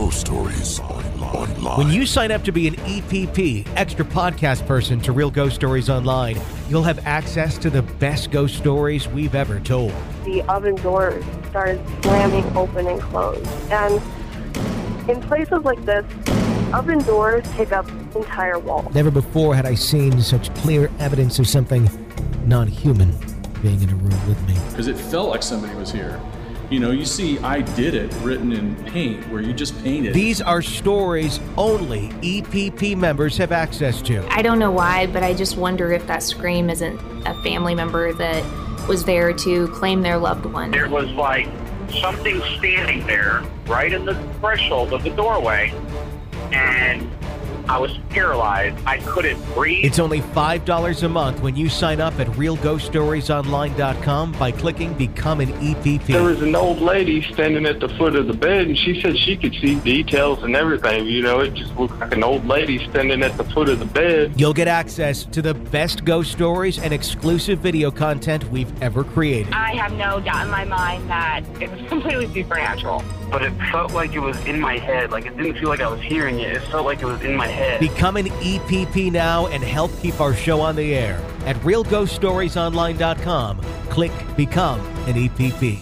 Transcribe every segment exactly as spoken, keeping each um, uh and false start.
Ghost Stories Online. When you sign up to be an E P P, extra podcast person to Real Ghost Stories Online, you'll have access to the best ghost stories we've ever told. The oven doors started slamming open and closed. And in places like this, oven doors take up entire walls. Never before had I seen such clear evidence of something non-human being in a room with me. Because it felt like somebody was here. You know, you see "I did it" written in paint, where you just painted. These are stories only E P P members have access to. I don't know why, but I just wonder if that scream isn't a family member that was there to claim their loved one. There was like something standing there right in the threshold of the doorway, and I was paralyzed. I couldn't breathe. It's only five dollars a month when you sign up at real ghost stories online dot com by clicking Become an E P P. There was an old lady standing at the foot of the bed, and she said she could see details and everything. You know, it just looked like an old lady standing at the foot of the bed. You'll get access to the best ghost stories and exclusive video content we've ever created. I have no doubt in my mind that it was completely supernatural. But it felt like it was in my head. Like, it didn't feel like I was hearing it. It felt like it was in my head. Become an E P P now and help keep our show on the air. At real ghost stories online dot com, click Become an E P P.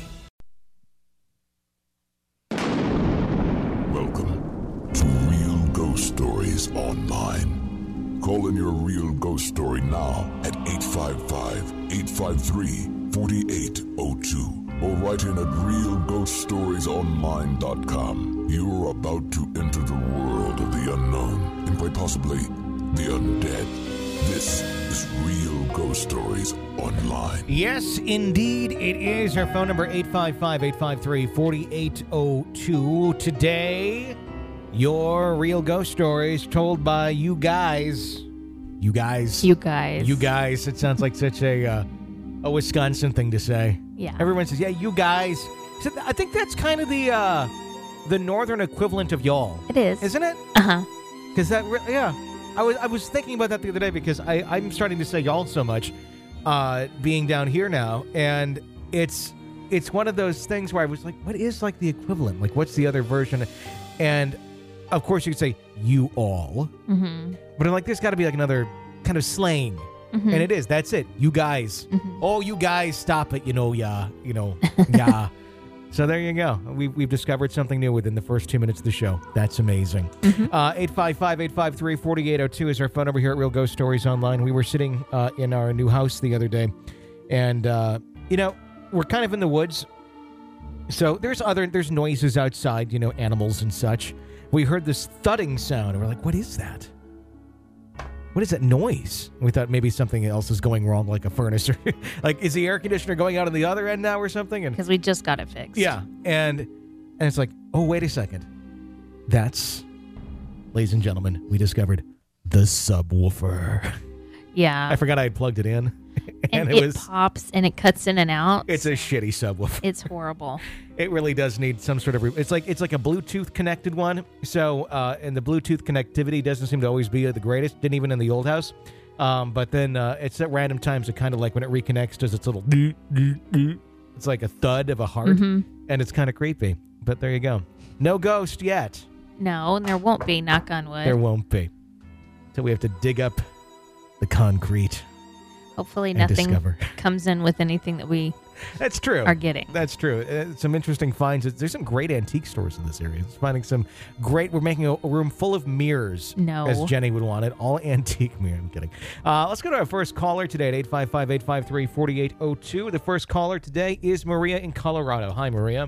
Welcome to Real Ghost Stories Online. Call in your real ghost story now at eight five five, eight five three, four eight zero two. Or write in at real ghost stories online dot com. You're about to enter the world of the unknown and quite possibly the undead. This is Real Ghost Stories Online. Yes, indeed, it is. Our phone number, eight five five, eight five three, four eight zero two. Today, your Real Ghost Stories told by you guys. You guys. You guys. You guys. It sounds like such a, uh, a Wisconsin thing to say. Yeah. Everyone says, yeah, you guys. So I think that's kind of the uh, the northern equivalent of y'all. It is. Isn't it? Uh-huh. Because that, re- yeah. I was I was thinking about that the other day because I, I'm starting to say y'all so much uh, being down here now. And it's it's one of those things where I was like, what is like the equivalent? Like, what's the other version? And, of course, you could say you all. Mm-hmm. But I'm like, there's got to be like another kind of slang. Mm-hmm. And it is. That's it. You guys. Mm-hmm. Oh, you guys, stop it. You know, yeah. You know, yeah. So there you go. We, we've discovered something new within the first two minutes of the show. That's amazing. Mm-hmm. Uh, eight five five, eight five three, four eight zero two is our phone over here at Real Ghost Stories Online. We were sitting uh, in our new house the other day. And, uh, you know, we're kind of in the woods. So there's other, there's noises outside, you know, animals and such. We heard this thudding sound. And we're like, what is that? What is that noise? We thought maybe something else is going wrong, like a furnace. Or like, is the air conditioner going out on the other end now or something? And because we just got it fixed. yeah. And and it's like, oh, wait a second. That's, ladies and gentlemen, we discovered the subwoofer. Yeah. I forgot I had plugged it in. And, and it, it was pops and it cuts in and out. It's a shitty subwoofer. It's horrible. It really does need some sort of. Re- it's like it's like a Bluetooth connected one. So uh, and the Bluetooth connectivity doesn't seem to always be the greatest. Didn't even in the old house. Um, but then uh, it's at random times. It kind of like when it reconnects, does its little. It's like a thud of a heart, Mm-hmm. and it's kind of creepy. But there you go. No ghost yet. No, and there won't be. Knock on wood. There won't be. So we have to dig up the concrete. Hopefully and nothing discover. comes in with anything that we That's true. are getting. That's true. Uh, some interesting finds. There's some great antique stores in this area. It's finding some great. We're making a, a room full of mirrors. No. As Jenny would want it. All antique mirrors. I'm kidding. Uh, let's go to our first caller today at eight five five, eight five three, four eight zero two. The first caller today is Maria in Colorado. Hi, Maria.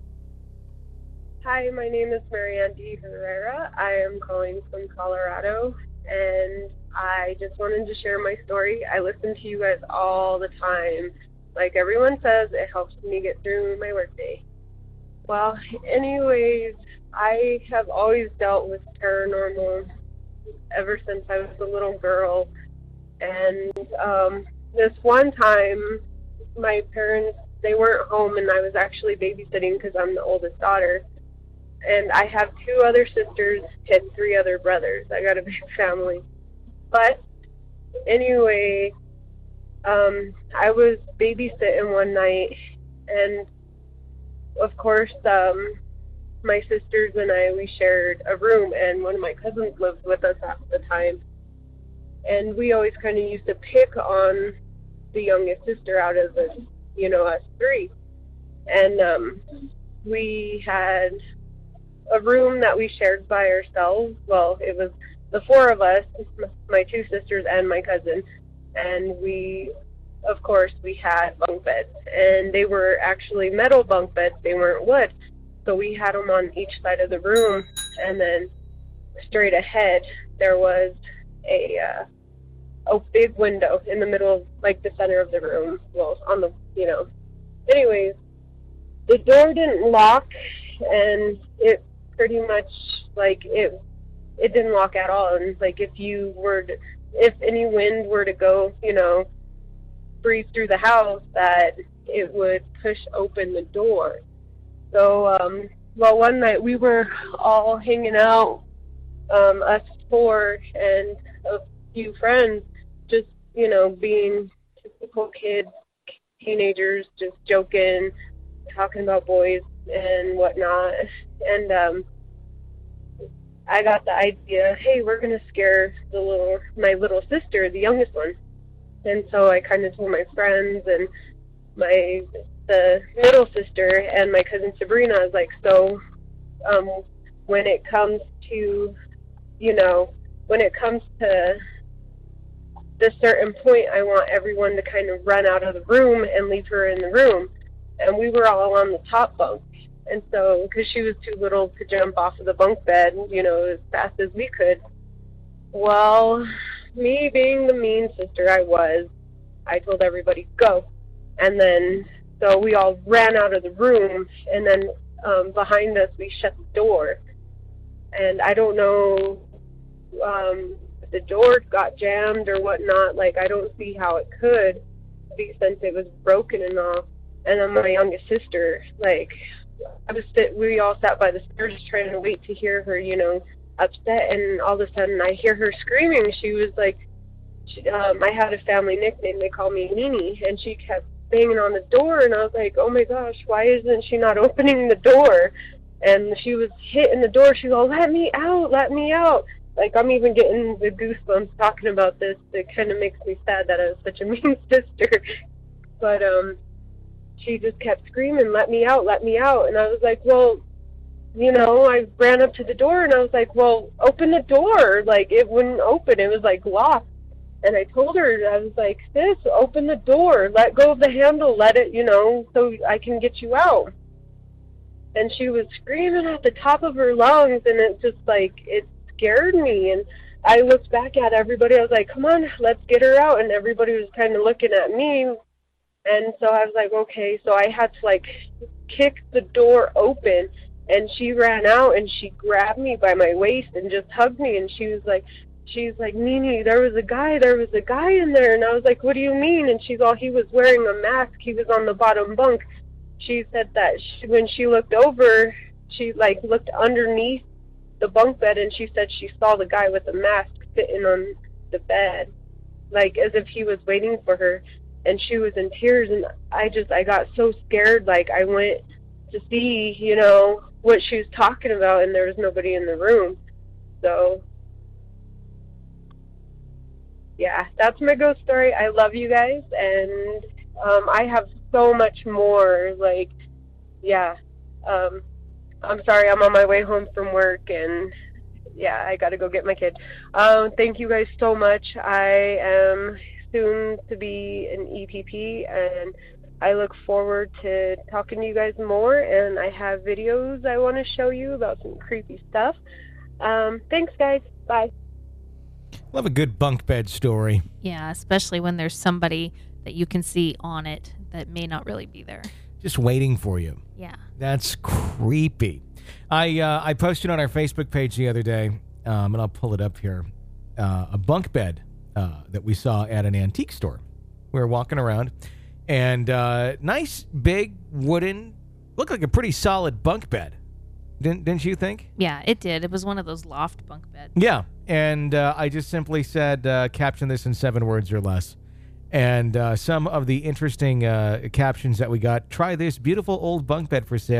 Hi, my name is Marianne D. Herrera. I am calling from Colorado, and I just wanted to share my story. I listen to you guys all the time. Like everyone says, it helps me get through my workday. Well, anyways, I have always dealt with paranormal ever since I was a little girl. And um, this one time, my parents, they weren't home, and I was actually babysitting because I'm the oldest daughter. And I have two other sisters and three other brothers. I got a big family. But anyway, um, I was babysitting one night, and of course, um, my sisters and I, we shared a room, and one of my cousins lived with us at the time. And we always kind of used to pick on the youngest sister out of the, you know, us three. And um, we had a room that we shared by ourselves. Well, it was the four of us, my two sisters and my cousin. And we, of course, we had bunk beds. And they were actually metal bunk beds. They weren't wood. So we had them on each side of the room. And then straight ahead, there was a uh, a big window in the middle of, like, the center of the room. Well, on the, you know. Anyways, the door didn't lock, and it pretty much, like, it it didn't lock at all. And, like, if you were to, if any wind were to go, you know, breeze through the house, that it would push open the door. So, um, well, one night we were all hanging out, um, us four and a few friends, just, you know, being typical kids, teenagers, just joking, talking about boys and whatnot. And um, I got the idea, hey, we're going to scare the little, my little sister, the youngest one. And so I kind of told my friends and my the middle sister and my cousin Sabrina. I was like, so um, when it comes to, you know, when it comes to this certain point, I want everyone to kind of run out of the room and leave her in the room. And we were all on the top bunk. And so, because she was too little to jump off of the bunk bed, you know, as fast as we could. Well, me being the mean sister I was, I told everybody, go. And then, so we all ran out of the room, and then um, behind us, we shut the door. And I don't know um, if the door got jammed or whatnot. Like, I don't see how it could, since it was broken and all. And then my youngest sister, like, I was sit, we all sat by the stairs trying to wait to hear her, you know, upset. And all of a sudden, I hear her screaming. She was like, she, um, I had a family nickname. They called me Nini. And she kept banging on the door. And I was like, oh, my gosh, why isn't she not opening the door? And she was hitting the door. She was, let me out, let me out. Like, I'm even getting the goosebumps talking about this. It kind of makes me sad that I was such a mean sister. But um, she just kept screaming, let me out, let me out. And I was like, well, you know, I ran up to the door, and I was like, well, open the door. Like, it wouldn't open. It was, like, locked. And I told her, I was like, sis, open the door. Let go of the handle. Let it, you know, so I can get you out. And she was screaming at the top of her lungs, and it just, like, it scared me. And I looked back at everybody. I was like, come on, let's get her out. And everybody was kind of looking at me. And so I was like, okay. So I had to, like, kick the door open. And she ran out, and she grabbed me by my waist and just hugged me. And she was like, she's like, Nini, there was a guy, there was a guy in there. And I was like, what do you mean? And she's all, he was wearing a mask. He was on the bottom bunk. She said that she, when she looked over, she, like, looked underneath the bunk bed, and she said she saw the guy with the mask sitting on the bed, like, as if he was waiting for her. And she was in tears, and I just, I got so scared. Like, I went to see, you know, what she was talking about, and there was nobody in the room. So, yeah, that's my ghost story. I love you guys, and um, I have so much more. Like, yeah, um, I'm sorry, I'm on my way home from work, and yeah, I got to go get my kid. Um, thank you guys so much. I am soon to be an E P P, and I look forward to talking to you guys more, and I have videos I want to show you about some creepy stuff. Um, thanks, guys. Bye. Love a good bunk bed story. Yeah, especially when there's somebody that you can see on it that may not really be there. Just waiting for you. Yeah. That's creepy. I uh, I posted on our Facebook page the other day, um, and I'll pull it up here, uh, a bunk bed uh, that we saw at an antique store. We were walking around, and uh, nice, big, wooden, looked like a pretty solid bunk bed. Didn't, didn't you think? Yeah, it did. It was one of those loft bunk beds. Yeah, and uh, I just simply said, uh, caption this in seven words or less. And uh, some of the interesting uh, captions that we got: try this beautiful old bunk bed for sale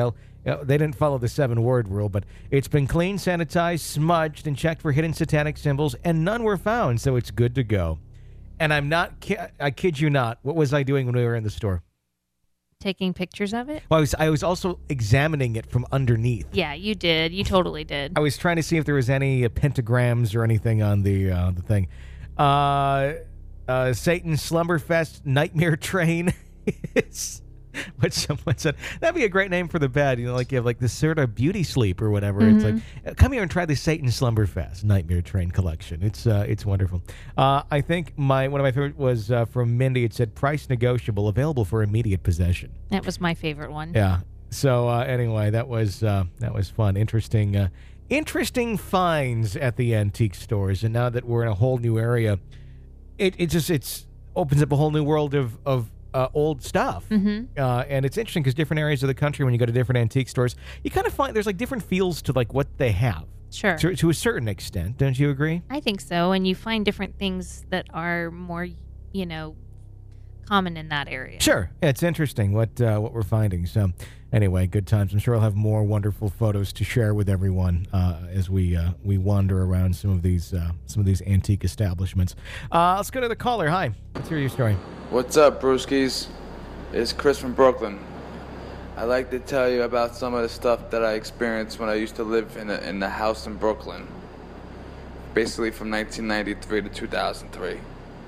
You know, they didn't follow the seven-word rule, but it's been cleaned, sanitized, smudged, and checked for hidden satanic symbols, and none were found, so it's good to go. And I'm not, ki- I kid you not, what was I doing when we were in the store? Taking pictures of it? Well, I was, I was also examining it from underneath. Yeah, you did. You totally did. I was trying to see if there was any uh, pentagrams or anything on the uh, the thing. Uh, uh, Satan's Slumberfest Nightmare Train is what someone said. That'd be a great name for the bed. You know, like you have like this sort of beauty sleep or whatever. Mm-hmm. It's like, uh, come here and try the Satan Slumberfest Nightmare Train collection. It's uh, it's wonderful. Uh, I think my one of my favorite was uh, from Mindy. It said price negotiable, available for immediate possession. That was my favorite one. Yeah. So uh, anyway, that was uh, that was fun. Interesting, uh, interesting finds at the antique stores. And now that we're in a whole new area, it it just it's opens up a whole new world of of. Uh, old stuff. Mm-hmm. Uh, and it's interesting because different areas of the country, when you go to different antique stores, you kind of find there's like different feels to like what they have. Sure. To, to a certain extent. Don't you agree? I think so. And you find different things that are more, you know, common in that area. Sure. Yeah, it's interesting what uh, what we're finding. So anyway, good times. I'm sure I'll have more wonderful photos to share with everyone uh, as we uh, we wander around some of these uh, some of these antique establishments. Uh, let's go to the caller. Hi. Let's hear your story. What's up, Brewskis? It's Chris from Brooklyn. I'd like to tell you about some of the stuff that I experienced when I used to live in, a, in the house in Brooklyn. Basically from nineteen ninety-three to two thousand three.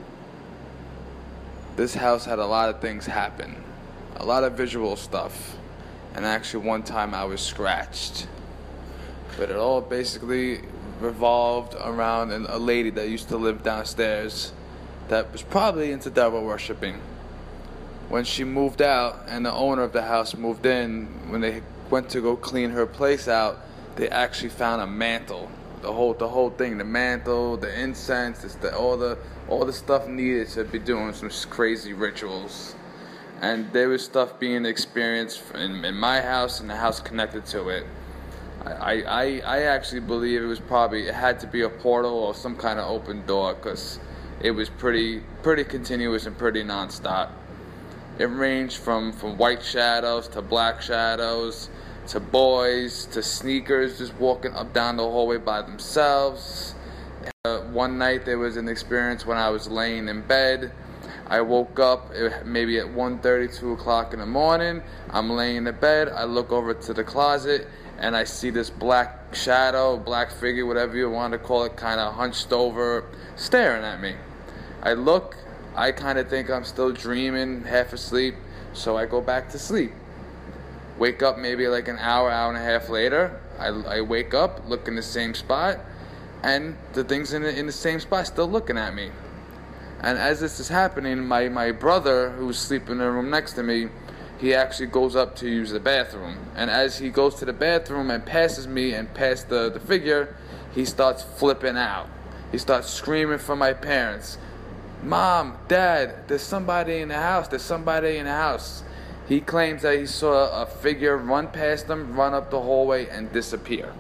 This house had a lot of things happen. A lot of visual stuff. And actually one time I was scratched. But it all basically revolved around a lady that used to live downstairs that was probably into devil worshipping. When she moved out and the owner of the house moved in, when they went to go clean her place out, they actually found a mantle. The whole the whole thing, the mantle, the incense, it's the, all the all the stuff needed to be doing some crazy rituals. And there was stuff being experienced in, in my house and the house connected to it. I, I, I actually believe it was probably, it had to be a portal or some kind of open door, because it was pretty pretty continuous and pretty nonstop. It ranged from, from white shadows to black shadows to boys to sneakers just walking up down the hallway by themselves. Uh, one night there was an experience when I was laying in bed. I woke up maybe at one thirty, two o'clock in the morning. I'm laying in bed. I look over to the closet and I see this black shadow, black figure, whatever you want to call it, kind of hunched over, staring at me. I look, I kind of think I'm still dreaming, half asleep, so I go back to sleep. Wake up maybe like an hour, hour and a half later. I, I wake up, look in the same spot, and the thing's in the, in the same spot, still looking at me. And as this is happening, my, my brother, who's sleeping in the room next to me, he actually goes up to use the bathroom. And as he goes to the bathroom and passes me and past the, the figure, he starts flipping out. He starts screaming for my parents. Mom, Dad, there's somebody in the house. There's somebody in the house. He claims that he saw a figure run past him, run up the hallway, and disappear.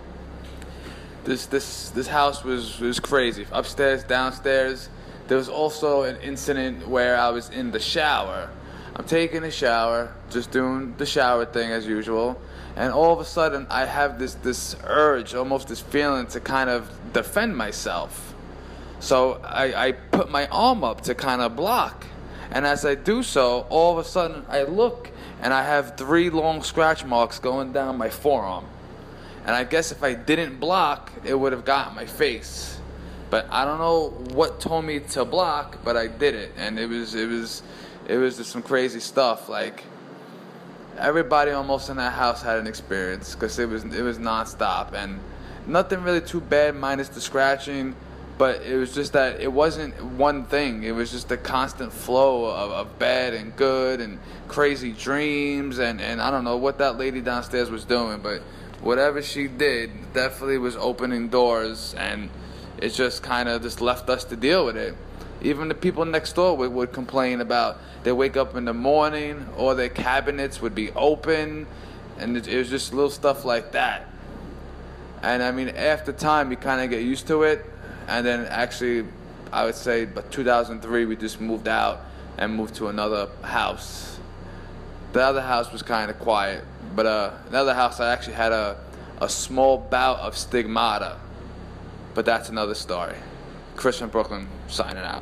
This this this house was, was crazy. Upstairs, downstairs. There was also an incident where I was in the shower. I'm taking a shower, just doing the shower thing as usual, and all of a sudden I have this, this urge, almost this feeling to kind of defend myself. So I, I put my arm up to kind of block. And as I do so, all of a sudden I look and I have three long scratch marks going down my forearm. And I guess if I didn't block, it would have got my face. But I don't know what told me to block, but I did it. And it was it was it was just some crazy stuff. Like, everybody almost in that house had an experience, because it was it was nonstop, and nothing really too bad minus the scratching. But it was just that it wasn't one thing. It was just a constant flow of, of bad and good and crazy dreams. And, and I don't know what that lady downstairs was doing, but whatever she did definitely was opening doors. And it just kind of just left us to deal with it. Even the people next door would, would complain about they wake up in the morning or their cabinets would be open. And it, it was just little stuff like that. And I mean, after time, you kind of get used to it. And then actually, I would say, but two thousand three, we just moved out and moved to another house. The other house was kind of quiet, But uh, another house, I actually had a, a small bout of stigmata. But that's another story. Chris from Brooklyn signing out.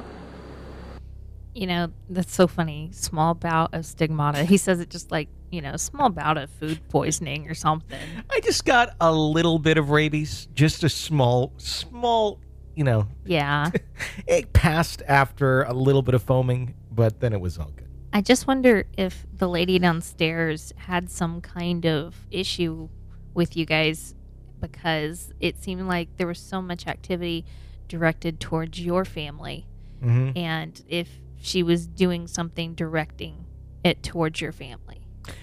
You know, that's so funny. Small bout of stigmata. He says it just like, you know, small bout of food poisoning or something. I just got a little bit of rabies. Just a small, small, you know. Yeah. It passed after a little bit of foaming, but then it was all good. I just wonder if the lady downstairs had some kind of issue with you guys, because it seemed like there was so much activity directed towards your family. Mm-hmm. And if she was doing something directing it towards your family.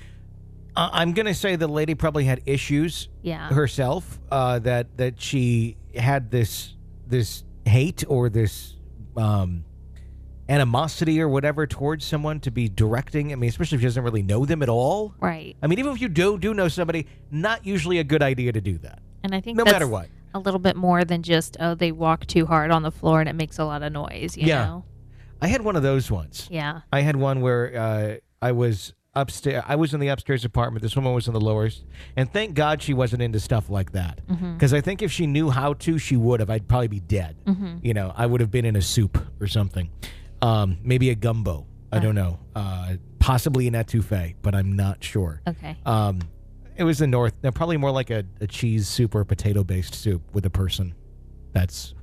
Uh, I'm going to say the lady probably had issues Yeah. herself, uh, that that she had this this hate or this um, animosity or whatever towards someone to be directing. I mean, especially if she doesn't really know them at all. Right. I mean, even if you do do know somebody, not usually a good idea to do that. And I think no that's matter what. a little bit more than just, oh, they walk too hard on the floor and it makes a lot of noise, you Yeah. know? I had one of those once. Yeah. I had one where uh, I was upstairs. I was in the upstairs apartment. This woman was in the lowest. And thank God she wasn't into stuff like that. Because Mhm. I think if she knew how to, she would have. I'd probably be dead. Mhm. You know, I would have been in a soup or something. Um, maybe a gumbo. I Uh. don't know. Uh, possibly an etouffee, but I'm not sure. Okay. Um, it was the north. No, probably more like a, a cheese soup or a potato-based soup with a person. That's...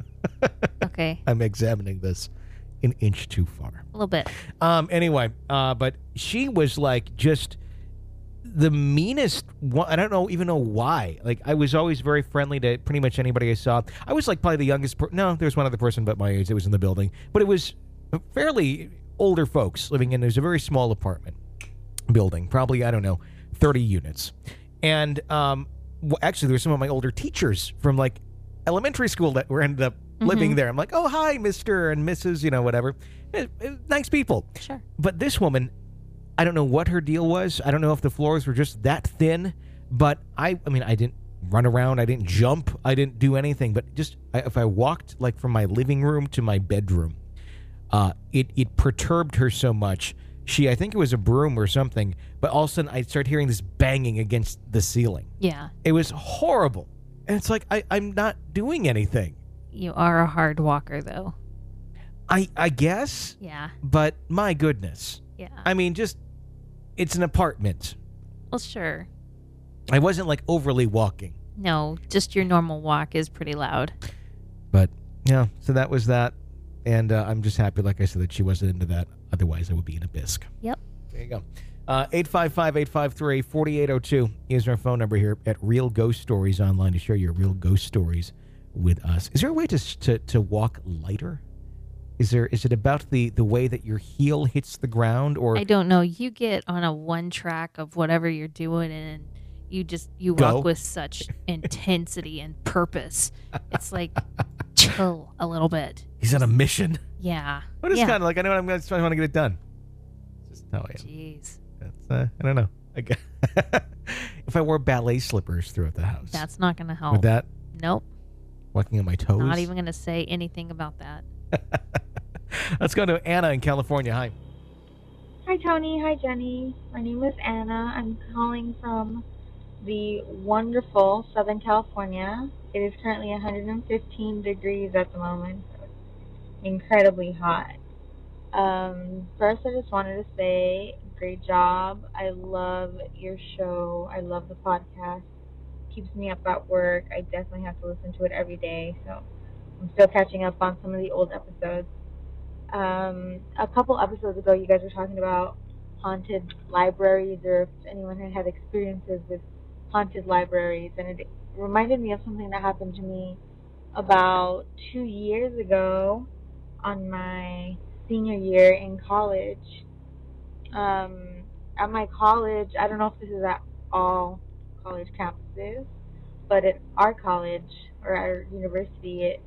Okay. I'm examining this an inch too far. A little bit. Um. Anyway, uh, but she was like just the meanest one. I don't know even know why. Like, I was always very friendly to pretty much anybody I saw. I was like probably the youngest. Per- no, there was one other person but my age that was in the building, but it was fairly older folks living in. It was a very small apartment building, probably I don't know, thirty units, and um, well, actually there were some of my older teachers from like elementary school that were ended up living Mhm. there. I'm like, oh, hi, Mister and Missus, you know, whatever. Eh, eh, nice people. Sure. But this woman, I don't know what her deal was. I don't know if the floors were just that thin, but I, I mean, I didn't run around. I didn't jump. I didn't do anything. But just I, if I walked like from my living room to my bedroom, uh, it, it perturbed her so much. She, I think it was a broom or something, but all of a sudden I started hearing this banging against the ceiling. Yeah. It was horrible. And it's like, I, I'm not doing anything. You are a hard walker, though. I I guess. Yeah. But my goodness. Yeah. I mean, just, it's an apartment. Well, sure. I wasn't like overly walking. No, just your normal walk is pretty loud. But, yeah, so that was that. And uh, I'm just happy, like I said, that she wasn't into that. Otherwise, I would be in a bisque. Yep. There you go. Uh, eight five five, eight five three, four eight zero two is our phone number here at Real Ghost Stories Online to share your real ghost stories with us. Is there a way to to, to walk lighter? Is there? Is it about the, the way that your heel hits the ground, or I don't know. You get on a one track of whatever you're doing, and you just you Go. walk with such intensity and purpose. It's like chill a little bit. he's on a mission? Yeah. But it's yeah. kind of like I know I'm going to want to get it done. Just how I am. Jeez. That's uh, I don't know. I guess if I wore ballet slippers throughout the house, That's not going to help. would that Nope. walking on my toes? Not even going to say anything about that. Let's go to Anna in California. Hi. Hi, Tony. Hi, Jenny. My name is Anna. I'm calling from the wonderful Southern California. It is currently one hundred fifteen degrees at the moment, so it's incredibly hot. Um, first, I just wanted to say, great job. I love your show. I love the podcast. Keeps me up at work. I definitely have to listen to it every day, so I'm still catching up on some of the old episodes. Um, a couple episodes ago, you guys were talking about haunted libraries, or if anyone had had experiences with haunted libraries, and it reminded me of something that happened to me about two years ago on my senior year in college. Um, at my college, I don't know if this is at all college campuses, but at our college or our university, it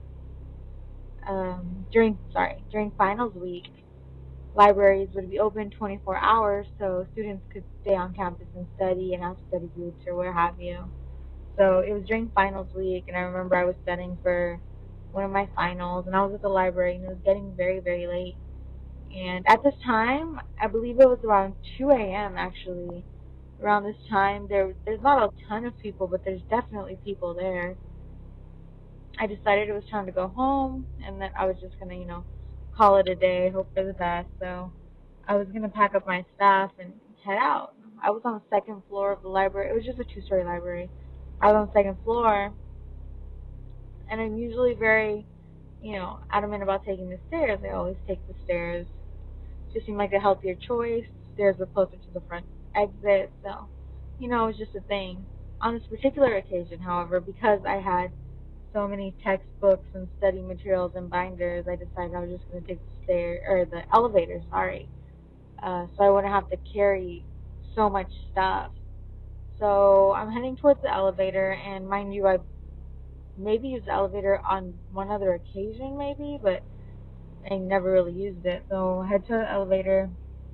Um, during sorry during finals week, libraries would be open twenty-four hours, so students could stay on campus and study and have study groups or what have you. So it was during finals week, and I remember I was studying for one of my finals, and I was at the library, and it was getting very, very late. And at this time, I believe it was around two a.m. actually, around this time. There, there's not a ton of people, but there's definitely people there. I decided it was time to go home, and that I was just gonna, you know, call it a day, hope for the best. So I was gonna pack up my stuff and head out. I was on the second floor of the library. It was just a two-story library. I was on the second floor, and I'm usually very, you know, adamant about taking the stairs. I always take the stairs. Just seemed like a healthier choice. Stairs were closer to the front exit, so, you know, it was just a thing. On this particular occasion, however, because I had so many textbooks and study materials and binders, I decided I was just going to take the stair or the elevator, sorry. Uh, so I wouldn't have to carry so much stuff. So I'm heading towards the elevator, and mind you, I maybe used the elevator on one other occasion, maybe, but I never really used it. So I head to the elevator,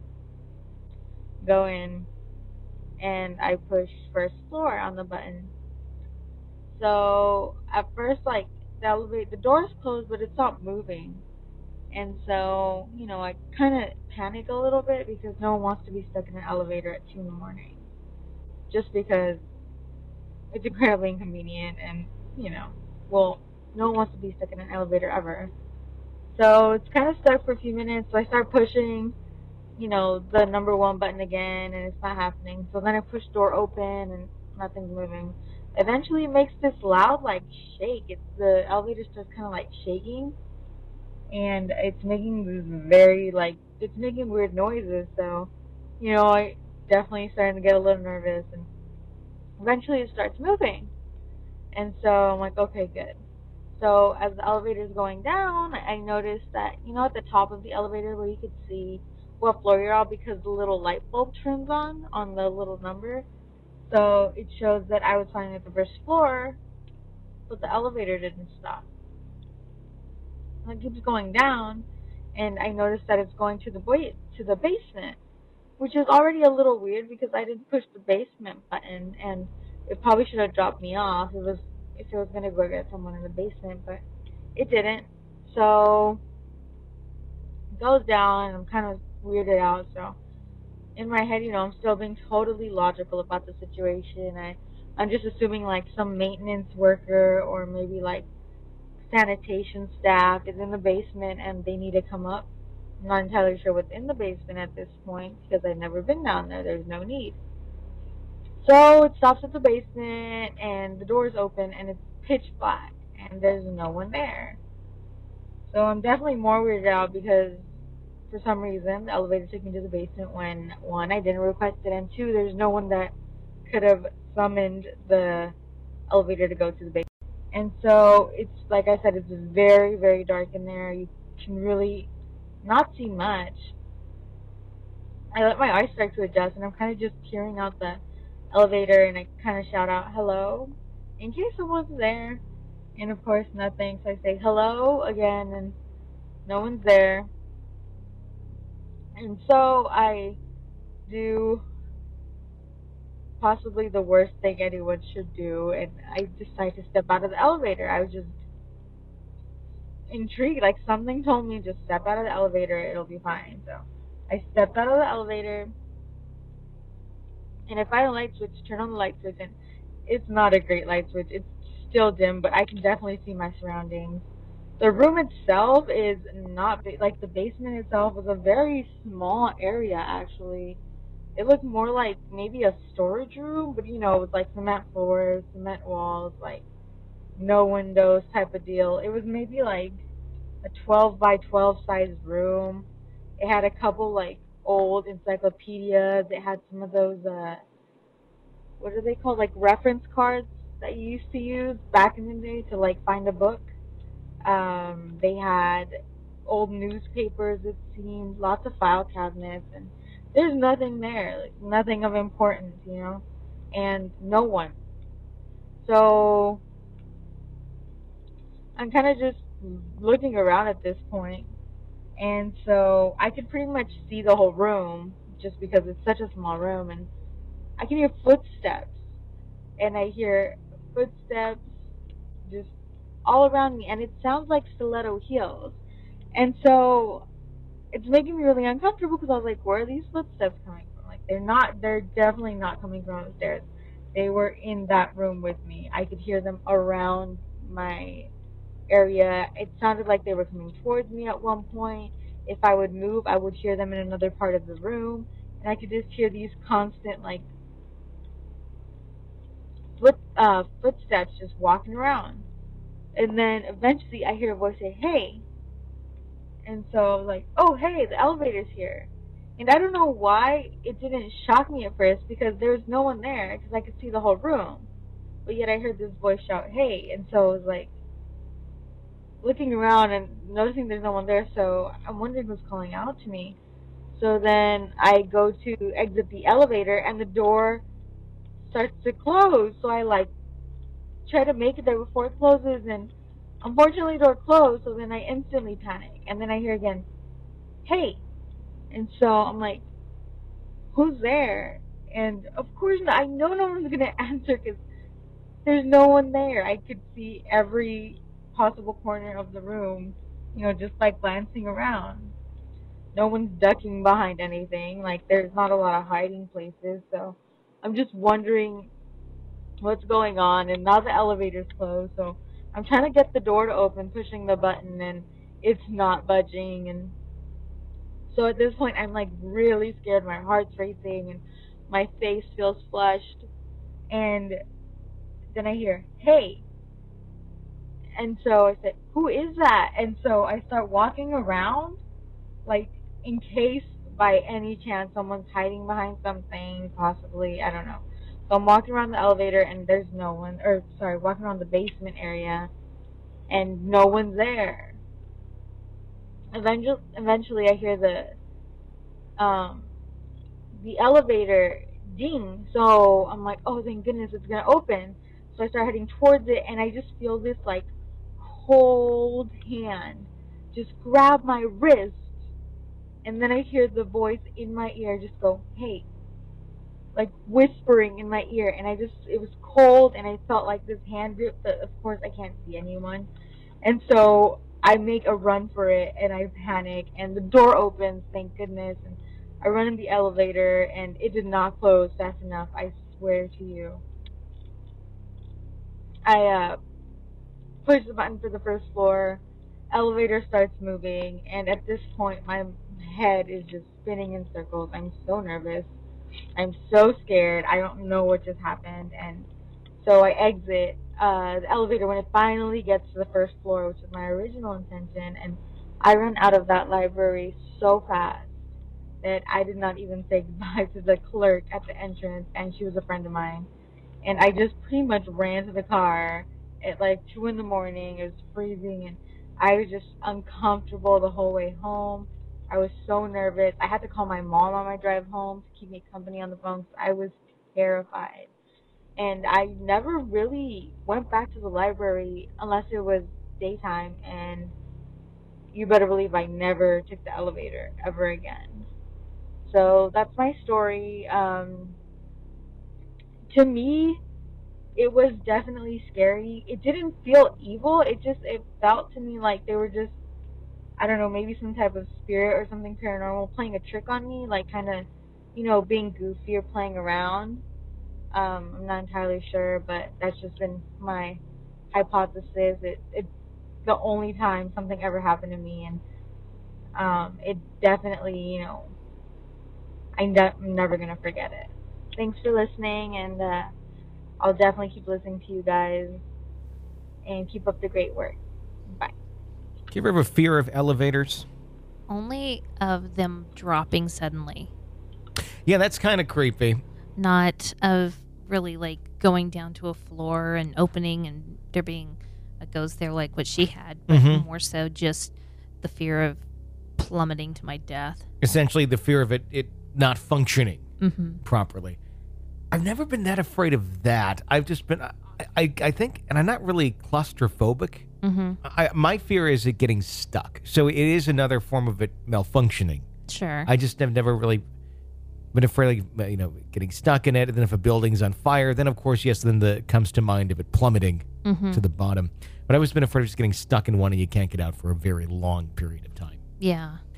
go in, and I push first floor on the button. So at first, like, the elevator, the door's closed, but it stopped moving. And so, you know, I kind of panic a little bit because no one wants to be stuck in an elevator at two in the morning. Just because it's incredibly inconvenient and, you know, well, no one wants to be stuck in an elevator ever. So it's kind of stuck for a few minutes. So I start pushing, you know, the number one button again, and it's not happening. So then I push door open, and nothing's moving. Eventually, it makes this loud, like, shake. It's the elevator starts kind of like shaking, and it's making this very, like, it's making weird noises. So, you know, I definitely starting to get a little nervous, and eventually it starts moving. And so I'm like, okay, good. So as the elevator is going down, I noticed that, you know, at the top of the elevator where you could see what floor you're on because the little light bulb turns on on the little number. So it shows that I was flying at the first floor, but the elevator didn't stop. And it keeps going down, and I noticed that it's going to the boy to the basement, which is already a little weird because I didn't push the basement button, and it probably should have dropped me off. It was if it was going to go get someone in the basement, but it didn't. So it goes down, and I'm kind of weirded out. So in my head, you know, I'm still being totally logical about the situation. I, I'm just assuming like some maintenance worker or maybe like sanitation staff is in the basement and they need to come up. I'm not entirely sure what's in the basement at this point because I've never been down there. There's no need. So it stops at the basement, and the door's open, and it's pitch black, and there's no one there. So I'm definitely more weirded out because for some reason the elevator took me to the basement when, one, I didn't request it, and two, there's no one that could have summoned the elevator to go to the basement. And so it's, like I said, it's very, very dark in there. You can really not see much. I let my eyes start to adjust, and I'm kind of just peering out the elevator, and I kind of shout out, hello, in case someone's there, and of course nothing. So I say hello again, and no one's there. And so I do possibly the worst thing anyone should do, and I decide to step out of the elevator. I was just intrigued, like something told me just step out of the elevator, it'll be fine. So I stepped out of the elevator, and if I had a light switch, turn on the light switch, and it's not a great light switch. It's still dim, but I can definitely see my surroundings. The room itself is not big. Like, the basement itself is a very small area, actually. It looked more like maybe a storage room, but, you know, with, like, cement floors, cement walls, like, no windows type of deal. It was maybe, like, a twelve by twelve sized room. It had a couple, like, old encyclopedias. It had some of those, uh, what are they called? Like reference cards that you used to use back in the day to like find a book. Um, they had old newspapers, it seemed, lots of file cabinets, and there's nothing there, like nothing of importance, you know, and no one. So I'm kind of just looking around at this point. And so I could pretty much see the whole room just because it's such a small room, and I can hear footsteps, and I hear footsteps just all around me, and it sounds like stiletto heels. And so it's making me really uncomfortable because I was like, where are these footsteps coming from? Like, They're not, they're definitely not coming from upstairs. They were in that room with me. I could hear them around my area. It sounded like they were coming towards me at one point. If I would move, I would hear them in another part of the room. And I could just hear these constant, like, foot, uh, footsteps just walking around. And then eventually I hear a voice say, hey. And so I was like, oh, hey, the elevator's here. And I don't know why it didn't shock me at first, because there was no one there, because I could see the whole room. But yet I heard this voice shout, hey. And so I was like, looking around and noticing there's no one there, so I'm wondering who's calling out to me. So then I go to exit the elevator, and the door starts to close. So I, like, try to make it there before it closes, and unfortunately the door closed, so then I instantly panic. And then I hear again, hey. And so I'm like, who's there? And of course, I know no one's going to answer, because there's no one there. I could see every possible corner of the room, you know, just by glancing around. No one's ducking behind anything. Like, there's not a lot of hiding places. So I'm just wondering what's going on. And now the elevator's closed, so I'm trying to get the door to open, pushing the button, and it's not budging. And so at this point, I'm like really scared. My heart's racing, and my face feels flushed. And then I hear, hey. And so I said, who is that? And so I start walking around, like, in case by any chance someone's hiding behind something, possibly, I don't know. So I'm walking around the elevator, and there's no one, or sorry, walking around the basement area, and no one's there. Eventually, eventually I hear the, um, the elevator ding. So I'm like, oh, thank goodness it's going to open. So I start heading towards it, and I just feel this, like, cold hand just grab my wrist, and then I hear the voice in my ear just go, hey, like whispering in my ear. And I just, it was cold, and I felt like this hand grip, but of course I can't see anyone. And so I make a run for it, and I panic, and the door opens, thank goodness, and I run in the elevator, and it did not close fast enough, I swear to you. I uh, push the button for the first floor, elevator starts moving, and at this point my head is just spinning in circles. I'm so nervous. I'm so scared. I don't know what just happened. And so I exit uh, the elevator when it finally gets to the first floor, which is my original intention, and I run out of that library so fast that I did not even say goodbye to the clerk at the entrance, and she was a friend of mine. And I just pretty much ran to the car at like two in the morning. It was freezing, and I was just uncomfortable the whole way home. I was so nervous. I had to call my mom on my drive home to keep me company on the phone, because I was terrified. And I never really went back to the library unless it was daytime, and you better believe I never took the elevator ever again. So that's my story. Um, to me, it was definitely scary. It didn't feel evil. It just, it felt to me like they were just, I don't know, maybe some type of spirit or something paranormal playing a trick on me, like kind of, you know, being goofy or playing around. Um, I'm not entirely sure, but that's just been my hypothesis. It, it's the only time something ever happened to me, and um, it definitely, you know, I'm, de- I'm never going to forget it. Thanks for listening, and uh, I'll definitely keep listening to you guys, and keep up the great work. Bye. Do you ever have a fear of elevators? Only of them dropping suddenly. Yeah, that's kind of creepy. Not of really like going down to a floor and opening and there being a ghost there like what she had, but mm-hmm. more so just the fear of plummeting to my death. Essentially the fear of it, it not functioning mm-hmm. properly. I've never been that afraid of that. I've just been, I, I, I think, and I'm not really claustrophobic. Mm-hmm. I, my fear is it getting stuck. So it is another form of it malfunctioning. Sure. I just have never really been afraid of, you know, getting stuck in it. And then if a building's on fire, then of course, yes, then the comes to mind of it plummeting mm-hmm. to the bottom. But I've always been afraid of just getting stuck in one and you can't get out for a very long period of time. Yeah.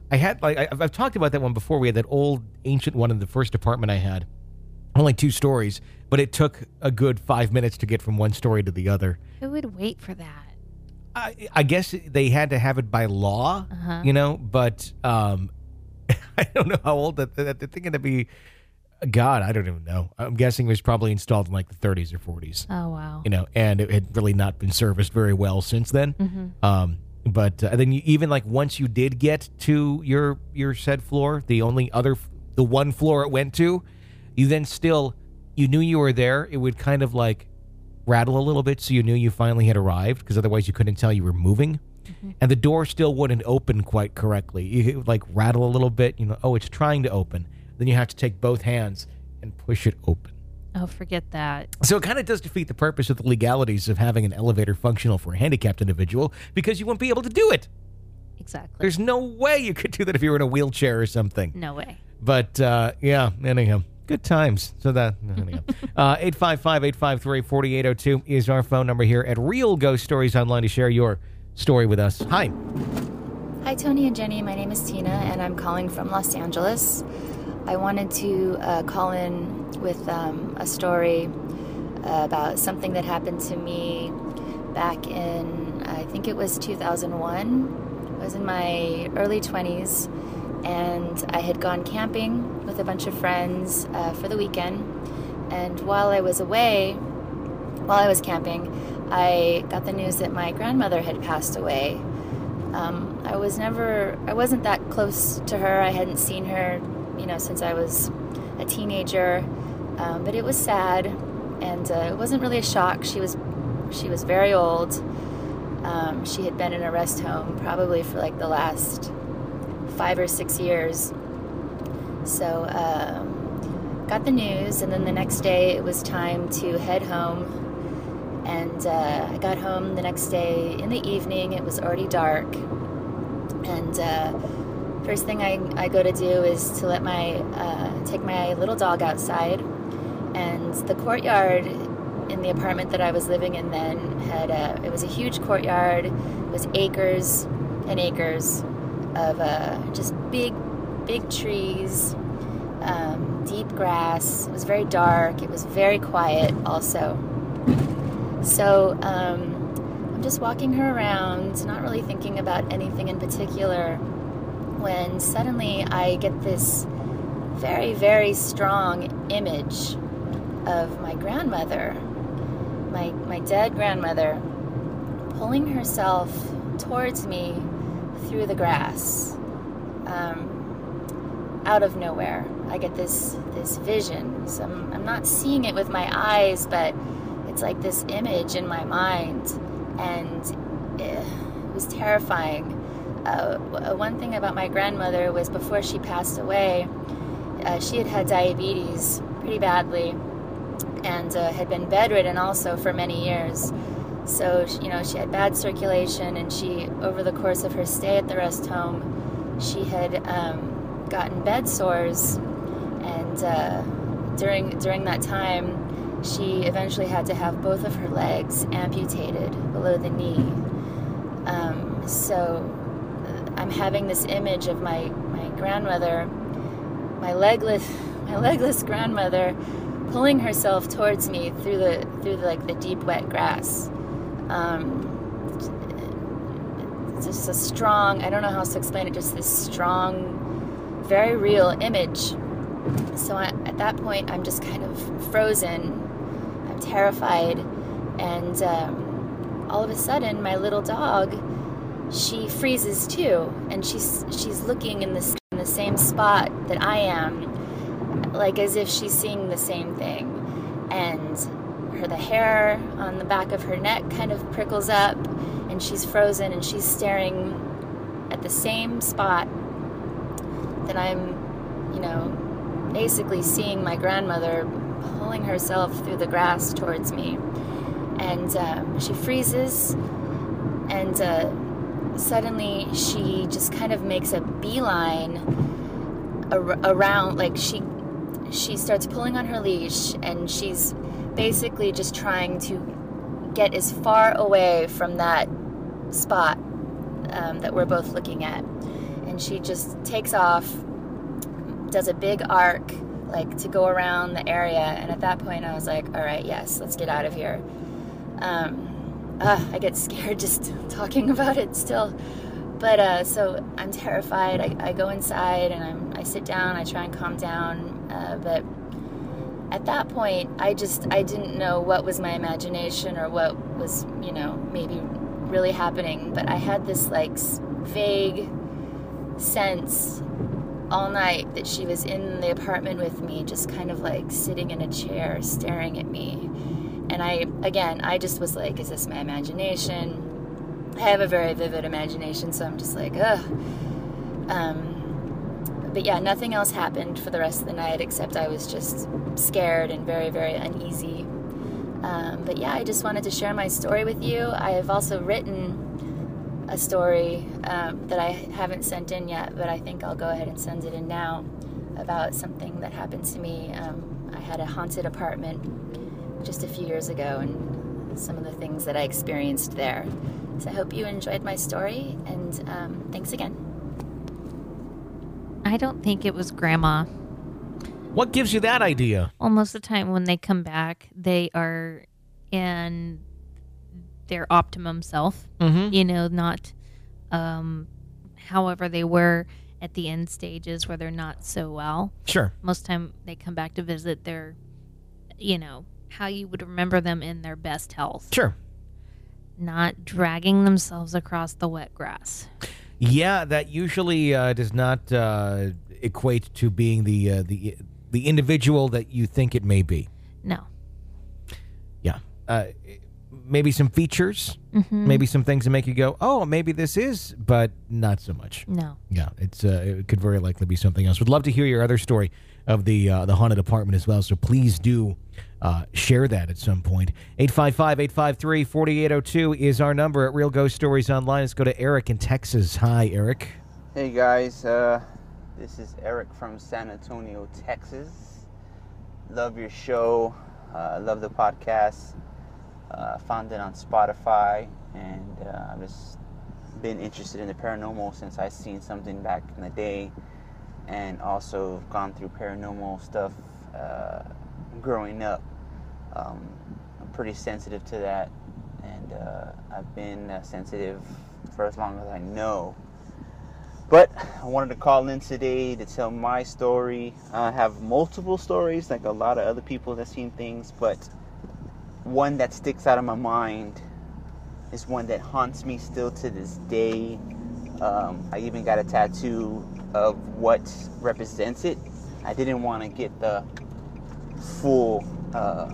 I had like I've, I've talked about that one before. We had that old ancient one in the first apartment I had, only two stories, but it took a good five minutes to get from one story to the other. Who would wait for that? I, I guess they had to have it by law, Uh-huh. you know, but um, I don't know how old that, that they're thinking to be. God, I don't even know. I'm guessing it was probably installed in like the thirties or forties. Oh, wow. You know, and it had really not been serviced very well since then. Mhm. Um, but uh, then you, even like once you did get to your your said floor, the only other, the one floor it went to, you then still, you knew you were there. It would kind of like rattle a little bit, so you knew you finally had arrived, because otherwise you couldn't tell you were moving. Mm-hmm. And the door still wouldn't open quite correctly. You it would like rattle a little bit, you know, oh, it's trying to open. Then you have to take both hands and push it open. Oh, forget that. So it kind of does defeat the purpose of the legalities of having an elevator functional for a handicapped individual, because you wouldn't be able to do it. Exactly. There's no way you could do that if you were in a wheelchair or something. No way. But, uh, yeah, anyhow, good times. So that, anyhow. uh, eight five five, eight five three, four eight zero two is our phone number here at Real Ghost Stories Online to share your story with us. Hi. Hi, Tony and Jenny. My name is Tina, and I'm calling from Los Angeles. I wanted to uh, call in with um, a story uh, about something that happened to me back in, I think it was two thousand one. I was in my early twenties, and I had gone camping with a bunch of friends uh, for the weekend. And while I was away, while I was camping, I got the news that my grandmother had passed away. Um, I was never, I wasn't that close to her. I hadn't seen her, you know, since I was a teenager, um, but it was sad, and uh, it wasn't really a shock. She was, she was very old. Um, she had been in a rest home probably for like the last five or six years. So, um, got the news, and then the next day it was time to head home. And uh, I got home the next day in the evening. It was already dark, and uh, first thing I, I go to do is to let my uh, take my little dog outside, and the courtyard in the apartment that I was living in then had a, it was a huge courtyard. It was acres and acres of uh, just big, big trees, um, deep grass. It was very dark. It was very quiet also. So um, I'm just walking her around, not really thinking about anything in particular, when suddenly I get this very, very strong image of my grandmother, my my dead grandmother, pulling herself towards me through the grass, um, out of nowhere. I get this this vision. So I'm, I'm not seeing it with my eyes, but it's like this image in my mind, and it was terrifying. Uh, one thing about my grandmother was before she passed away, uh, she had had diabetes pretty badly, and uh, had been bedridden also for many years. So, you know, she had bad circulation, and she, over the course of her stay at the rest home, she had um, gotten bed sores, and uh, during during that time, she eventually had to have both of her legs amputated below the knee. Um, so I'm having this image of my, my grandmother, my legless my legless grandmother, pulling herself towards me through the through the, like the deep wet grass. Um, it's just a strong, I don't know how else to explain it, just this strong, very real image. So I, at that point, I'm just kind of frozen. I'm terrified, and um, all of a sudden, my little dog, she freezes too, and she's she's looking in the in the same spot that I am, like as if she's seeing the same thing. And her the hair on the back of her neck kind of prickles up, and she's frozen, and she's staring at the same spot that I'm, you know, basically seeing my grandmother pulling herself through the grass towards me. And um, she freezes, and uh, suddenly she just kind of makes a beeline ar- around, like she she starts pulling on her leash, and she's basically just trying to get as far away from that spot um, that we're both looking at. And and she just takes off, does a big arc, like to go around the area. And at that point I was like, all right, yes, let's get out of here. Um, uh, I get scared just talking about it still. But uh, so I'm terrified. I, I go inside and I'm, I sit down, I try and calm down. Uh, but at that point, I just, I didn't know what was my imagination or what was, you know, maybe really happening. But I had this like vague sense all night that she was in the apartment with me, just kind of like sitting in a chair staring at me. And I, again, I just was like, is this my imagination? I have a very vivid imagination, so I'm just like, ugh. Um, but yeah, nothing else happened for the rest of the night except I was just scared and very, very uneasy. Um, but yeah, I just wanted to share my story with you. I have also written a story um, that I haven't sent in yet, but I think I'll go ahead and send it in now about something that happened to me. Um, I had a haunted apartment just a few years ago and some of the things that I experienced there. So I hope you enjoyed my story, and um, thanks again. I don't think it was Grandma. What gives you that idea? Well, most of the time when they come back, they are in their optimum self. Mm-hmm. You know, not um, however they were at the end stages where they're not so well. Sure. Most of the time they come back to visit, their, you know, how you would remember them in their best health. Sure. Not dragging themselves across the wet grass. Yeah, that usually uh, does not uh, equate to being the uh, the the individual that you think it may be. No. Yeah. Uh, maybe some features, mm-hmm. maybe some things that make you go, oh, maybe this is, but not so much. No. Yeah, it's uh, it could very likely be something else. Would love to hear your other story of the uh, the haunted apartment as well, so please do uh, share that at some point. eight five five, eight five three, four eight zero two is our number at Real Ghost Stories Online. Let's go to Eric in Texas. Hi, Eric. Hey, guys. Uh, this is Eric from San Antonio, Texas. Love your show. Uh, love the podcast. Uh, found it on Spotify, and uh, I've just been interested in the paranormal since I seen something back in the day, and also gone through paranormal stuff uh, growing up. Um, I'm pretty sensitive to that, and uh, I've been uh, sensitive for as long as I know. But I wanted to call in today to tell my story. I have multiple stories, like a lot of other people that seen things, but one that sticks out of my mind is one that haunts me still to this day. Um, I even got a tattoo of what represents it. I didn't want to get the full, uh,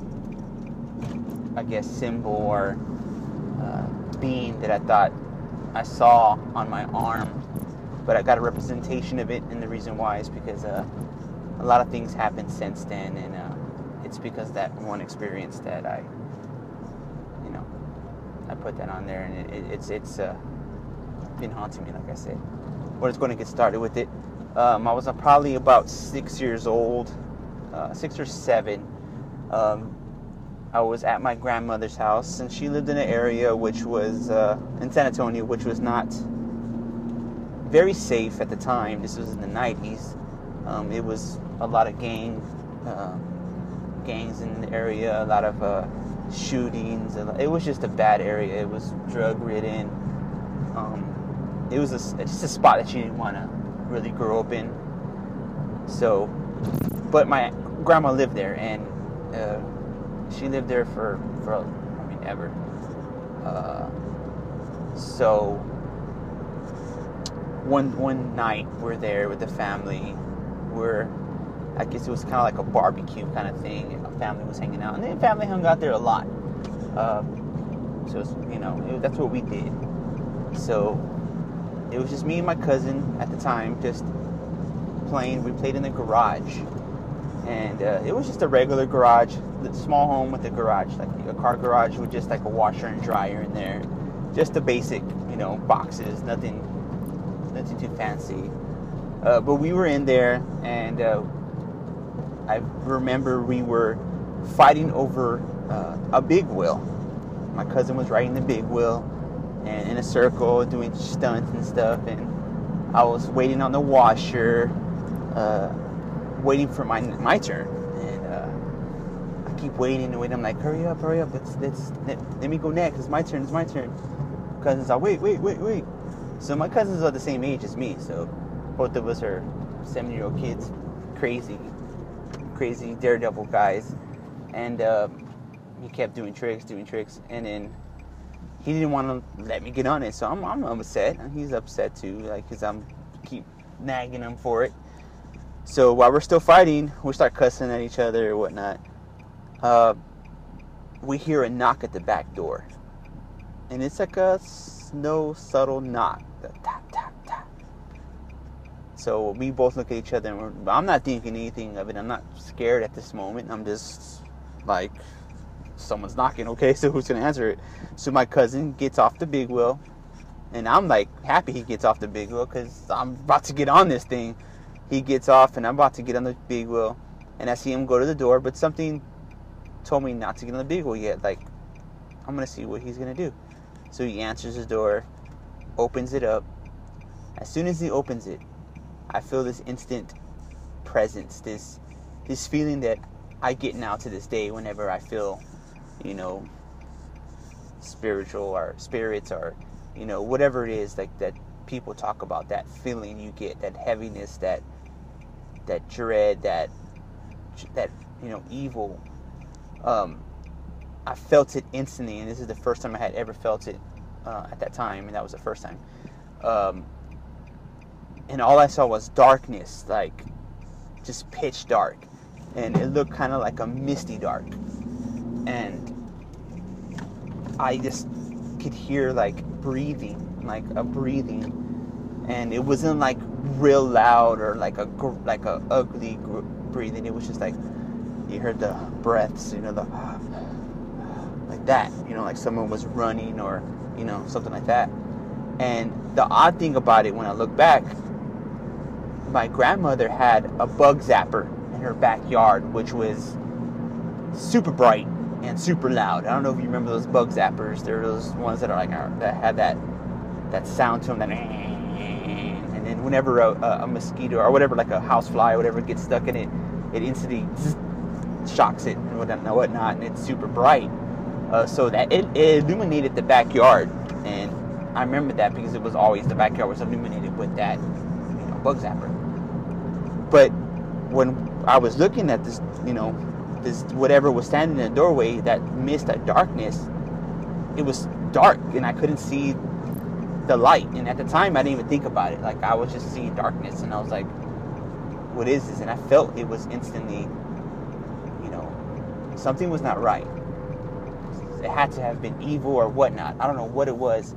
I guess, symbol or uh, being that I thought I saw on my arm, but I got a representation of it, and the reason why is because uh, a lot of things happened since then, and uh, it's because of that one experience that I, you know, I put that on there, and it, it, it's it's uh, been haunting me, like I said. We're just going to get started with it. Um, I was uh, probably about six years old, uh, six or seven. Um, I was at my grandmother's house, and she lived in an area which was uh, in San Antonio, which was not very safe at the time. This was in the nineties. Um, it was a lot of gang, uh, gangs in the area, a lot of uh, shootings. It was just a bad area. It was drug-ridden. Um, it was a, just a spot that she didn't want to really grow up in. So, but my grandma lived there, and uh, she lived there for, for I mean, ever. Uh, so, one one night we're there with the family. We're, I guess it was kind of like a barbecue kind of thing. And the family was hanging out, and the family hung out there a lot. Um, so, it was, you know, it, that's what we did. So, it was just me and my cousin at the time, just playing. We played in the garage, and uh, it was just a regular garage, the small home with a garage, like a car garage with just like a washer and dryer in there, just the basic, you know, boxes, nothing, nothing too fancy. Uh, but we were in there, and uh, I remember we were fighting over uh, a big wheel. My cousin was riding the big wheel, and in a circle doing stunts and stuff, and I was waiting on the washer, uh, waiting for my my turn, and uh, I keep waiting and waiting. I'm like, hurry up, hurry up, let's, let's, let, let me go next. It's my turn, it's my turn. Cousins are, wait, wait, wait, wait. So my cousins are the same age as me, so both of us are seven-year-old kids, crazy, crazy daredevil guys, and uh, he kept doing tricks, doing tricks, and then he didn't want to let me get on it, so I'm, I'm upset, and he's upset too, like, because I'm keep nagging him for it. So while we're still fighting, we start cussing at each other or whatnot. Uh, we hear a knock at the back door, and it's like a no subtle knock, the tap, tap, tap. So we both look at each other, and we're, I'm not thinking anything of it. I'm not scared at this moment. I'm just like, someone's knocking, okay, so who's gonna answer it? So my cousin gets off the big wheel, and I'm like happy he gets off the big wheel because I'm about to get on this thing. He gets off, and I'm about to get on the big wheel, and I see him go to the door, but something told me not to get on the big wheel yet. Like, I'm gonna see what he's gonna do. So he answers the door, opens it up. As soon as he opens it, I feel this instant presence, this this feeling that I get now to this day whenever I feel, you know, spiritual or spirits or, you know, whatever it is, like that people talk about, that feeling you get, that heaviness, that that dread, that that you know, evil. Um, I felt it instantly, and this is the first time I had ever felt it uh, at that time, and that was the first time. Um, and all I saw was darkness, like just pitch dark, and it looked kind of like a misty dark, and I just could hear like breathing, like a breathing, and it wasn't like real loud or like a like a ugly breathing. It was just like you heard the breaths, you know, the like that, you know, like someone was running or, you know, something like that. And the odd thing about it, when I look back, my grandmother had a bug zapper in her backyard, which was super bright and super loud. I don't know if you remember those bug zappers. They're those ones that are like that had that that sound to them, that, and then whenever a, a mosquito or whatever, like a housefly or whatever, gets stuck in it, it instantly shocks it and whatnot, and it's super bright. Uh, so that it, it illuminated the backyard, and I remember that because it was always, the backyard was illuminated with that, you know, bug zapper. But when I was looking at this, you know, this whatever was standing in the doorway, that mist, that darkness, it was dark, and I couldn't see the light. And at the time, I didn't even think about it. Like, I was just seeing darkness, and I was like, what is this? And I felt it was instantly, you know, something was not right. It had to have been evil or whatnot. I don't know what it was,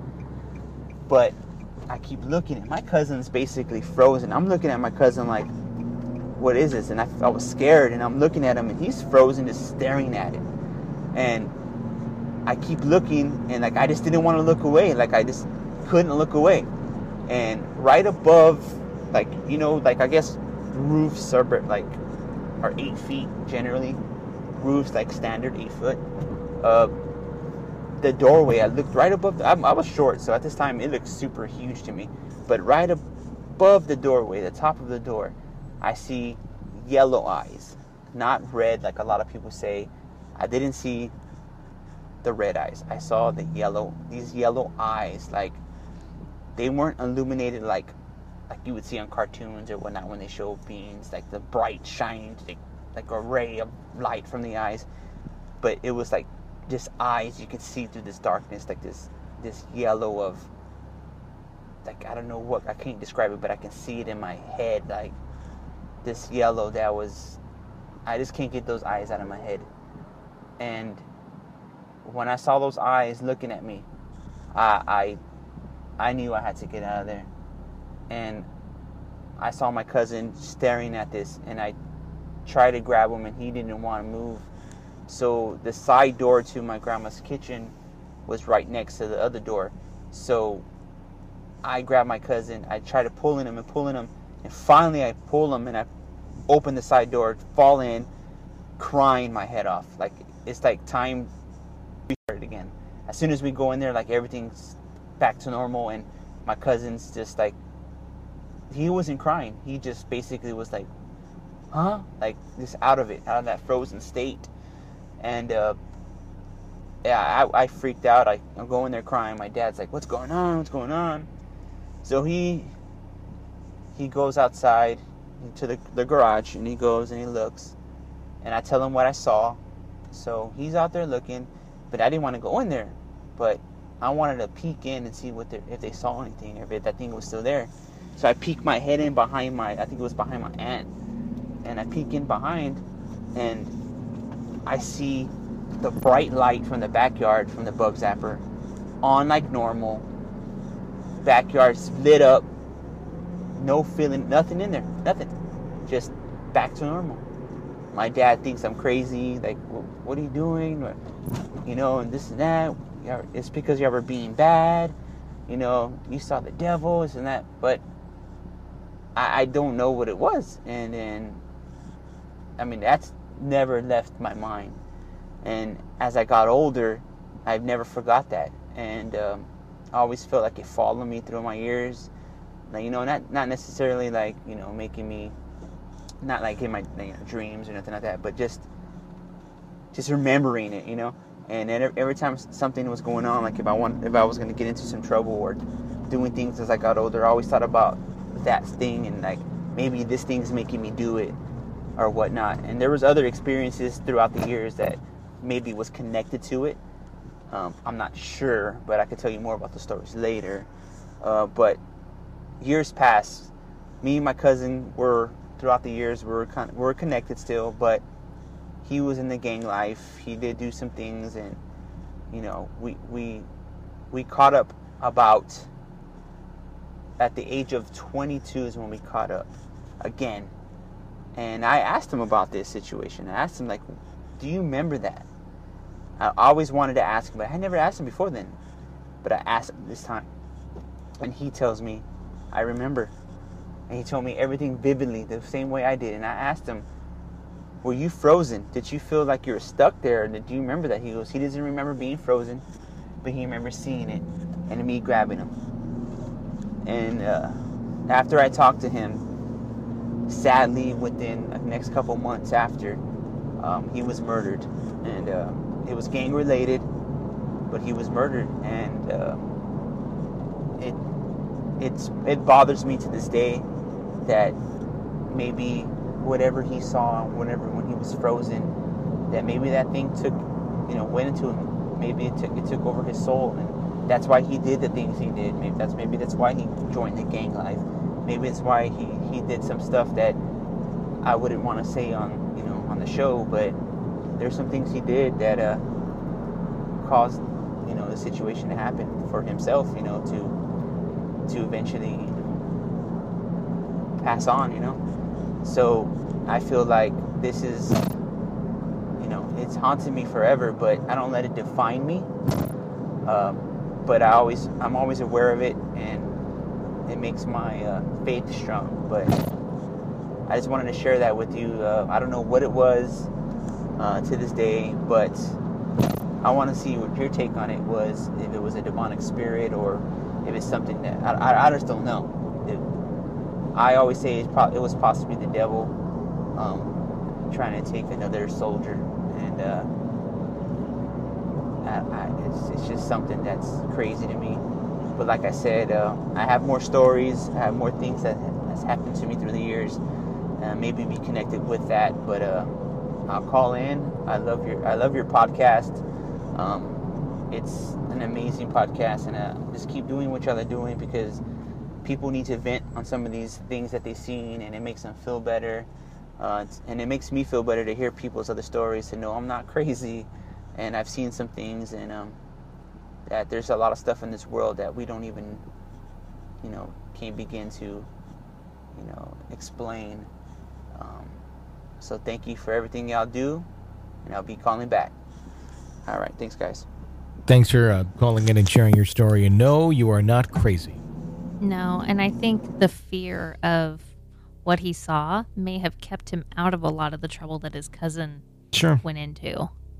but I keep looking at my cousin's basically frozen. I'm looking at my cousin like, what is this? And I, I was scared, and I'm looking at him, and he's frozen, just staring at it. And I keep looking, and like I just didn't want to look away. Like I just couldn't look away. And right above, like, you know, like I guess roofs are like are eight feet generally. Roofs like standard eight foot. Uh, the doorway, I looked right above. The, I, I was short, so at this time it looked super huge to me. But right above the doorway, the top of the door, I see yellow eyes, not red like a lot of people say. I didn't see the red eyes. I saw the yellow, these yellow eyes. Like, they weren't illuminated like like you would see on cartoons or whatnot when they show beings, like the bright, shining, like, like a ray of light from the eyes. But it was like just eyes you could see through this darkness, like this this yellow of, like, I don't know what, I can't describe it, but I can see it in my head, like this yellow that was, I just can't get those eyes out of my head. And when I saw those eyes looking at me, I I, I knew I had to get out of there. And I saw my cousin staring at this, and I tried to grab him, and he didn't want to move. So the side door to my grandma's kitchen was right next to the other door. So I grabbed my cousin, I tried to pull him and pulling him, and finally I pull him, and I open the side door, fall in, crying my head off. Like, it's like time restarted again. As soon as we go in there, like, everything's back to normal, and my cousin's just like he wasn't crying. He just basically was like, huh? Like, just out of it, out of that frozen state. And, uh, yeah, I, I freaked out. I, I'm going there crying. My dad's like, what's going on? What's going on? So he he goes outside to the, the garage, and he goes and he looks. And I tell him what I saw. So he's out there looking, but I didn't want to go in there. But I wanted to peek in and see what if they saw anything, or if that thing was still there. So I peek my head in behind my, I think it was behind my aunt. And I peek in behind, and I see the bright light from the backyard from the bug zapper on like normal. Backyard's lit up. No feeling, nothing in there. Nothing. Just back to normal. My dad thinks I'm crazy. Like, what are you doing? You know, and this and that. It's because you're ever being bad. You know, you saw the devil, this and that. But I, I don't know what it was. And then, I mean, that's never left my mind. And as I got older, I've never forgot that. And um, I always felt like it followed me through my years. Like, you know, not not necessarily like, you know, making me, not like in my, you know, dreams or nothing like that, but just just remembering it, you know. And then every time something was going on, like if I want, if I was going to get into some trouble or doing things as I got older, I always thought about that thing and like maybe this thing's making me do it or whatnot. And there was other experiences throughout the years that maybe was connected to it. Um, I'm not sure, but I could tell you more about the stories later. Uh, but years passed. Me and my cousin were, throughout the years, we were, kind of, we were connected still, but he was in the gang life. He did do some things, and, you know, we we we caught up about, at the age of twenty-two is when we caught up again. And I asked him about this situation. I asked him, like, do you remember that? I always wanted to ask him, but I had never asked him before then. But I asked him this time. And he tells me, I remember. And he told me everything vividly, the same way I did. And I asked him, were you frozen? Did you feel like you were stuck there? And did you remember that? He goes, he doesn't remember being frozen, but he remembers seeing it and me grabbing him. And uh, after I talked to him, sadly, within the next couple months after, um, he was murdered. And uh, it was gang related, but he was murdered. And uh, it it's it bothers me to this day that maybe whatever he saw, whatever when he was frozen, that maybe that thing took, you know, went into him. Maybe it took it took over his soul, and that's why he did the things he did. Maybe that's maybe that's why he joined the gang life. Maybe it's why he, he did some stuff that I wouldn't want to say on, you know, on the show, but there's some things he did that uh, caused, you know, the situation to happen for himself, you know, to to eventually, you know, pass on, you know. So I feel like this is, you know, it's haunted me forever, but I don't let it define me. Um, but I always, I'm always aware of it, and it makes my uh, faith strong. But I just wanted to share that with you. Uh, I don't know what it was uh, to this day, but I want to see what your take on it was. If it was a demonic spirit, or if it's something that I, I, I just don't know. It, I always say it's pro- it was possibly the devil um, trying to take another soldier, and uh, I, I, it's, it's just something that's crazy to me. But like I said, uh, I have more stories, I have more things that has happened to me through the years, uh, maybe be connected with that. But uh, I'll call in. I love your I love your podcast. Um, it's an amazing podcast, and uh, just keep doing what y'all are doing, because people need to vent on some of these things that they've seen, and it makes them feel better. Uh, and it makes me feel better to hear people's other stories, to know I'm not crazy, and I've seen some things, and um, that there's a lot of stuff in this world that we don't even, you know, can't begin to, you know, explain. Um, so thank you for everything y'all do, and I'll be calling back. All right, thanks, guys. Thanks for uh, calling in and sharing your story. And no, you are not crazy. No, and I think the fear of what he saw may have kept him out of a lot of the trouble that his cousin sure. went into.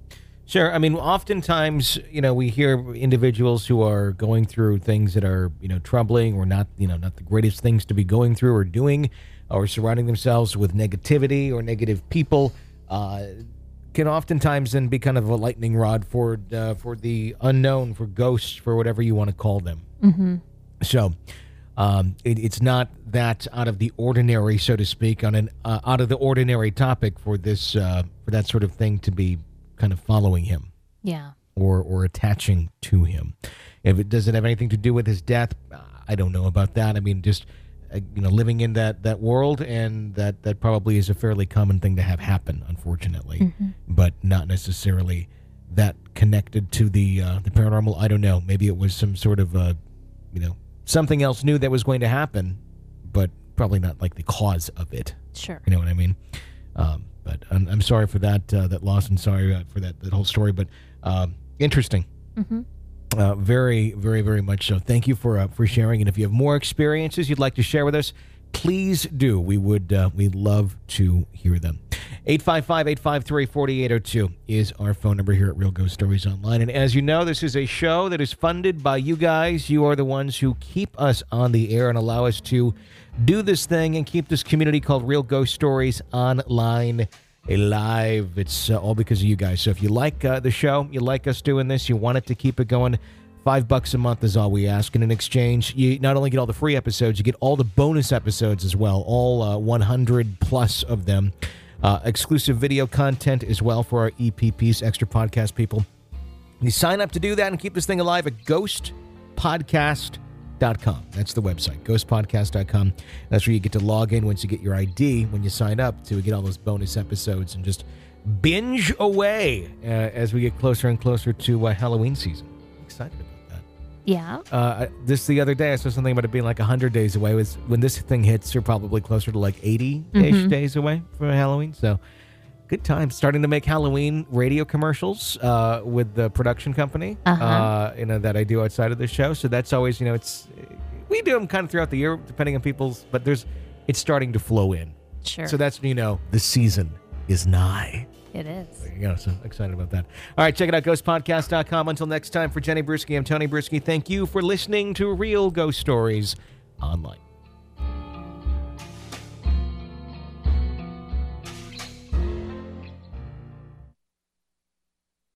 Sure. I mean, oftentimes, you know, we hear individuals who are going through things that are, you know, troubling or not, you know, not the greatest things to be going through or doing, or surrounding themselves with negativity or negative people, uh, can oftentimes then be kind of a lightning rod for uh, for the unknown, for ghosts, for whatever you want to call them. Mm-hmm. So um, it, it's not that out of the ordinary, so to speak, on an uh, out of the ordinary topic for this uh, for that sort of thing to be kind of following him, yeah, or or attaching to him. If it doesn't have anything to do with his death, I don't know about that. I mean, just uh, you know, living in that, that world, and that, that probably is a fairly common thing to have happen, unfortunately, mm-hmm. but not necessarily that connected to the uh, the paranormal. I don't know. Maybe it was some sort of uh, you know, something else new that was going to happen, but probably not like the cause of it. Sure, you know what I mean. Um, But I'm, I'm sorry for that uh, that loss, and sorry uh, for that, that whole story. But um, interesting, mm-hmm. uh, very, very, very much so. Thank you for uh, for sharing. And if you have more experiences you'd like to share with us, please do. We would uh, we'd love to hear them. eight five five, eight five three, four eight zero two is our phone number here at Real Ghost Stories Online. And as you know, this is a show that is funded by you guys. You are the ones who keep us on the air and allow us to do this thing and keep this community called Real Ghost Stories Online alive. It's uh, all because of you guys. So if you like uh, the show, you like us doing this, you want it to keep it going, five bucks a month is all we ask. And in exchange, you not only get all the free episodes, you get all the bonus episodes as well, all uh, one hundred plus of them. Uh, exclusive video content as well for our E P Ps, extra podcast people. You sign up to do that and keep this thing alive at ghost podcast dot com. That's the website, ghost podcast dot com. That's where you get to log in once you get your I D when you sign up to get all those bonus episodes and just binge away uh, as we get closer and closer to uh, Halloween season. Excited about that. Yeah. Uh, this the other day, I saw something about it being like one hundred days away. It was when this thing hits, you're probably closer to like eighty-ish mm-hmm. days away from Halloween. So good time. Starting to make Halloween radio commercials uh, with the production company, uh-huh. uh, you know, that I do outside of the show. So that's always, you know, it's we do them kind of throughout the year, depending on people's. But there's, it's starting to flow in. Sure. So that's when you know the season is nigh. It is. There you go. So excited about that. All right, check it out, ghost podcast dot com. Until next time, for Jenny Bruschi, I'm Tony Bruschi. Thank you for listening to Real Ghost Stories Online.